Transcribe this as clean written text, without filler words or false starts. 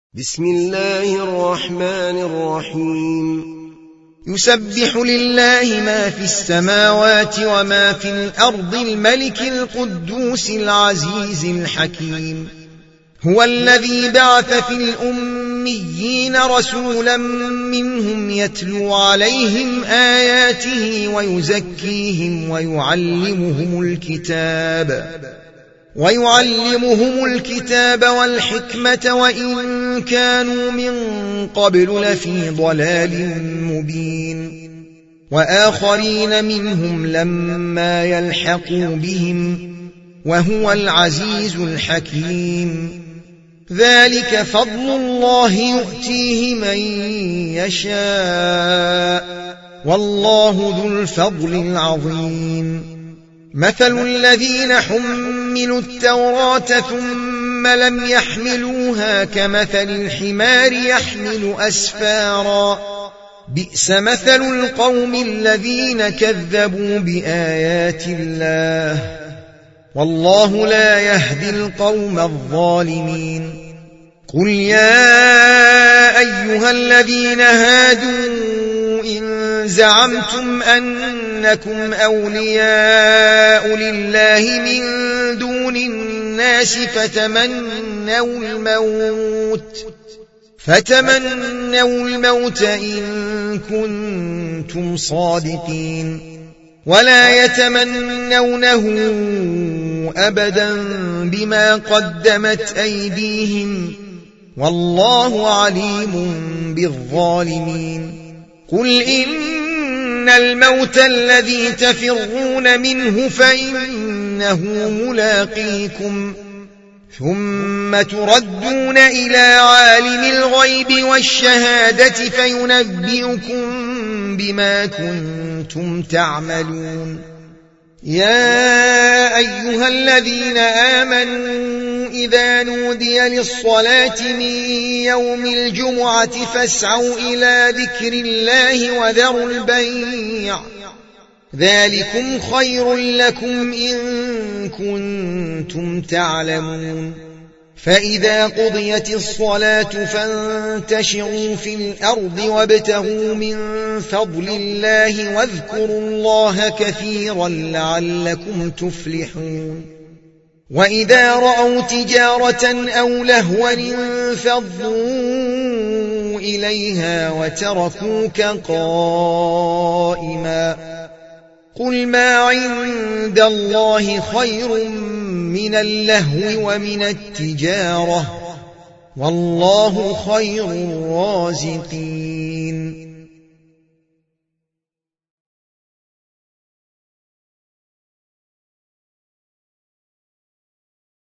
بسم الله الرحمن الرحيم. يسبح لله ما في السماوات وما في الأرض الملك القدوس العزيز الحكيم. هو الذي بعث في الأميين رسولا منهم يتلو عليهم آياته ويزكيهم ويعلمهم الكتاب والحكمة وإن كانوا من قبل لفي ضلال مبين، وآخرين منهم لما يلحقوا بهم، وهو العزيز الحكيم. ذلك فضل الله يؤتيه من يشاء، والله ذو الفضل العظيم. مثل الذين حملوا التوراة ثم لم يحملوها كمثل الحمار يحمل أسفارا، بئس مثل القوم الذين كذبوا بآيات الله، والله لا يهدي القوم الظالمين. قل يا أيها الذين هادوا إن زعمتم أنكم أولياء لله من دون الناس فتمنوا الموت إن كنتم صادقين، ولا يتمنونه أبدا بما قدمت أيديهم، والله عليم بالظالمين. قل إن الموت الذي تفرون منه فإنه ملاقيكم، ثم تردون إلى عالم الغيب والشهادة فينبئكم بما كنتم تعملون. يا أيها الذين آمنوا إذا نودي للصلاة من يوم الجمعة فاسعوا إلى ذكر الله وذروا البيع، ذلكم خير لكم إن كنتم تعلمون. فإذا قضيت الصلاة فانتشروا في الأرض وابتغوا من فضل الله واذكروا الله كثيرا لعلكم تفلحون. وإذا رأوا تجارة أو لهوا انفضوا إليها وتركوك قائما، قل ما عند الله خير من اللهو ومن التجارة، والله خير الرازقين.